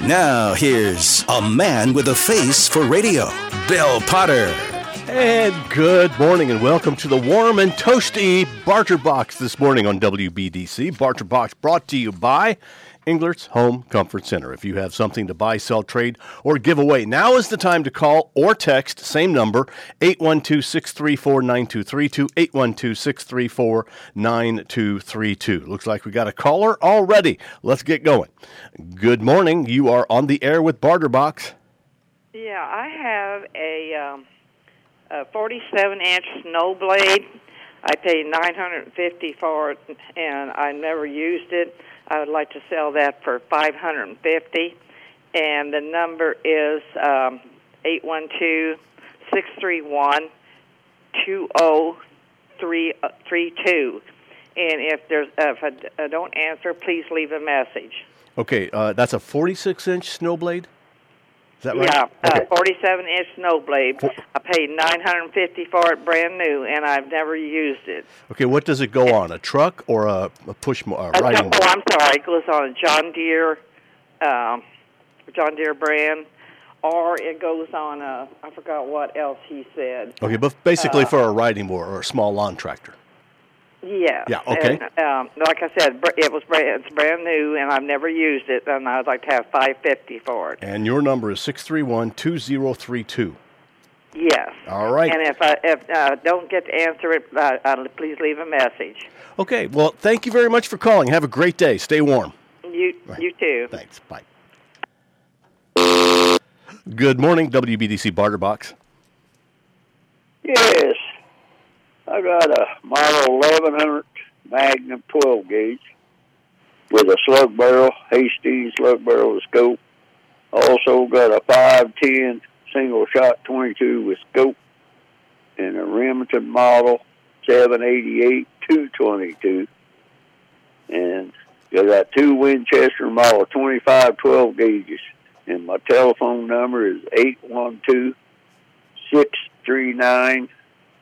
Now, here's a man with a face for radio, Bill Potter. And good morning and welcome to the warm and toasty Barter Box this morning on WBDC. Barter Box brought to you by Englert's Home Comfort Center. If you have something to buy, sell, trade, or give away, now is the time to call or text, same number, 812-634-9232, 812-634-9232. Looks like we got a caller already. Let's get going. Good morning. You are on the air with Barter Box. Yeah, I have a 47-inch snow blade. I paid $950 for it, and I never used it. I would like to sell that for $550, and the number is 812-631-2032. And if I don't answer, please leave a message. Okay, that's a 46-inch snow blade? Is that right? Yeah, okay. 47-inch snow blade. I paid $950 for it, brand new, and I've never used it. Okay, what does it go on? A truck or a push riding mower? Oh, I'm sorry. It goes on a John Deere brand, or it goes on a, I forgot what else he said. Okay, but basically for a riding mower or a small lawn tractor. Yeah. Yeah, okay. And, like I said, it's brand new, and I've never used it, and I'd like to have $550 for it. And your number is 631-2032. Yes. All right. And if I don't get to answer it, please leave a message. Okay. Well, thank you very much for calling. Have a great day. Stay warm. You too. Thanks. Bye. Good morning, WBDC Barter Box. Yes. I got a model 1100 Magnum 12 gauge with a slug barrel, Hastings slug barrel scope. Also got a 510 single shot 22 with scope, and a Remington model 788 222. And I got two Winchester model 25 12 gauges. And my telephone number is 812-639-6902.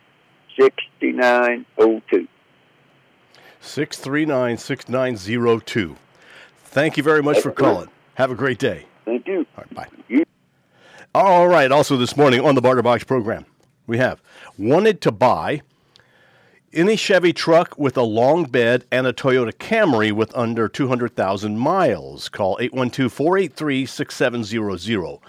639-6902. Thank you very much for calling. Have a great day. Thank you. All right, bye. All right, also this morning on the Barter Box program, we have wanted to buy any Chevy truck with a long bed and a Toyota Camry with under 200,000 miles. Call 812-483-6700,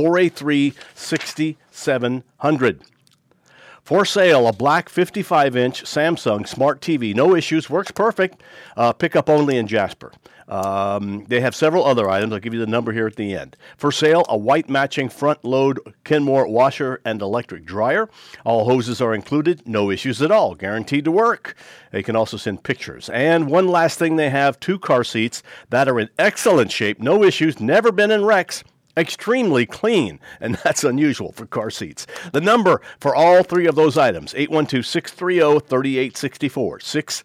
483-6700. For sale, a black 55-inch Samsung Smart TV. No issues, works perfect. Pickup only in Jasper. They have several other items. I'll give you the number here at the end. For sale, a white matching front-load Kenmore washer and electric dryer. All hoses are included. No issues at all. Guaranteed to work. They can also send pictures. And one last thing, they have 2 car seats that are in excellent shape. No issues. Never been in wrecks. Extremely clean, and that's unusual for car seats. The number for all 3 of those items, 812-630-3864,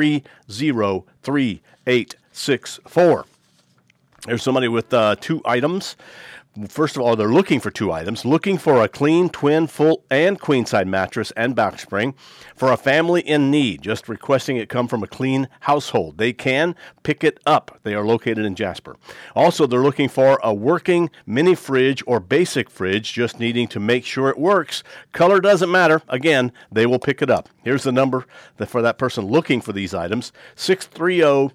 630-3864. There's somebody with 2 items. First of all, they're looking for 2 items. Looking for a clean, twin, full, and queen-side mattress and back spring for a family in need. Just requesting it come from a clean household. They can pick it up. They are located in Jasper. Also, they're looking for a working mini fridge or basic fridge, just needing to make sure it works. Color doesn't matter. Again, they will pick it up. Here's the number for that person looking for these items, 630-2067,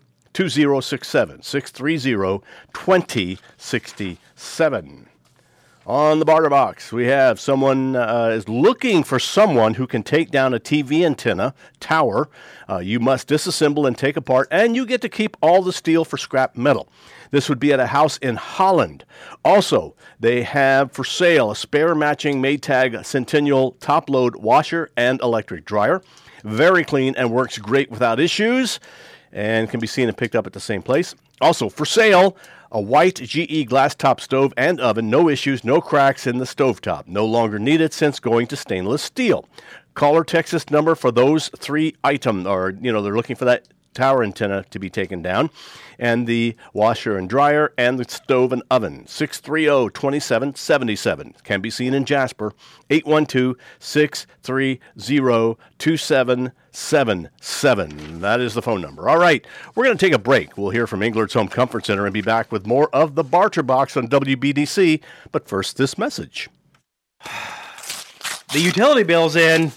630-2067. On the Barter Box, we have someone is looking for someone who can take down a TV antenna tower. You must disassemble and take apart, and you get to keep all the steel for scrap metal. This would be at a house in Holland. Also, they have for sale a spare matching Maytag Centennial top-load washer and electric dryer. Very clean and works great without issues, and can be seen and picked up at the same place. Also, for sale, a white GE glass top stove and oven. No issues, no cracks in the stovetop. No longer needed since going to stainless steel. Call or text this number for those 3 items, or, they're looking for that tower antenna to be taken down, and the washer and dryer, and the stove and oven. 630-2777 can be seen in Jasper. 812-630-2777. That is the phone number. All right, we're going to take a break. We'll hear from Englert's Home Comfort Center and be back with more of the Barter Box on WBDC. But first, this message. The utility bill's in.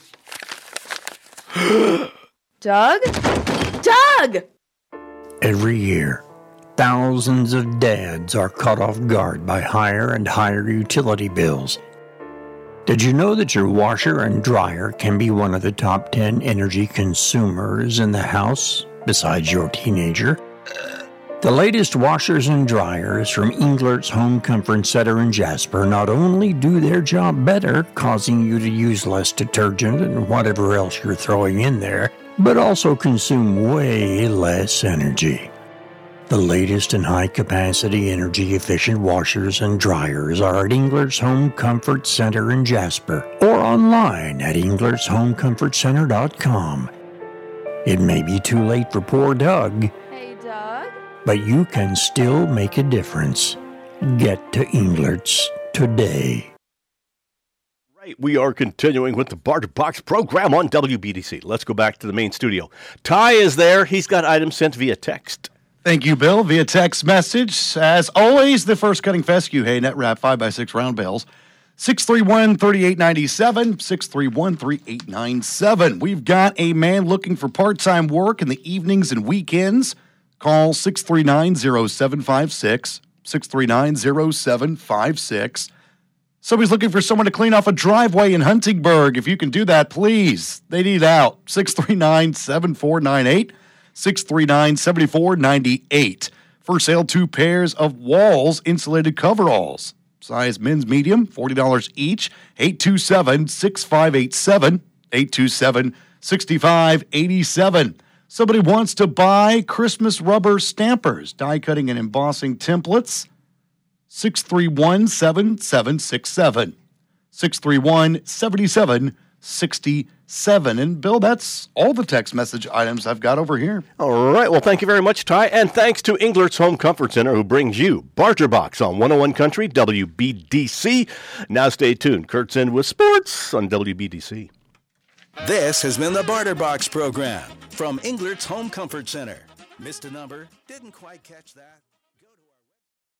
Doug? Doug! Every year, thousands of dads are caught off guard by higher and higher utility bills. Did you know that your washer and dryer can be one of the top 10 energy consumers in the house, besides your teenager? The latest washers and dryers from Englert's Home Comfort Center in Jasper not only do their job better, causing you to use less detergent and whatever else you're throwing in there, but also consume way less energy. The latest and high-capacity, energy-efficient washers and dryers are at Englert's Home Comfort Center in Jasper or online at englertshomecomfortcenter.com. It may be too late for poor Doug. Hey, Doug? But you can still make a difference. Get to Englert's today. Right, we are continuing with the Barter Box program on WBDC. Let's go back to the main studio. Ty is there. He's got items sent via text. Thank you, Bill. Via text message. As always, the First Cutting Fescue Hay Net Wrap 5x6 round bales. 631-3897, 631-3897. We've got a man looking for part-time work in the evenings and weekends. Call 639-0756, 639-0756. Somebody's looking for someone to clean off a driveway in Huntingburg. If you can do that, please. They need out. 639-7498, 639-7498. For sale, 2 pairs of Walls insulated coveralls. Size men's medium, $40 each. 827-6587, 827-6587. Somebody wants to buy Christmas rubber stampers, die cutting and embossing templates. 631-7767, 631-7767. And Bill, that's all the text message items I've got over here. All right. Well, thank you very much, Ty. And thanks to Englert's Home Comfort Center, who brings you Barter Box on 101 Country, WBDC. Now stay tuned. Kurt's in with sports on WBDC. This has been the Barter Box program from Englert's Home Comfort Center. Missed a number? Didn't quite catch that?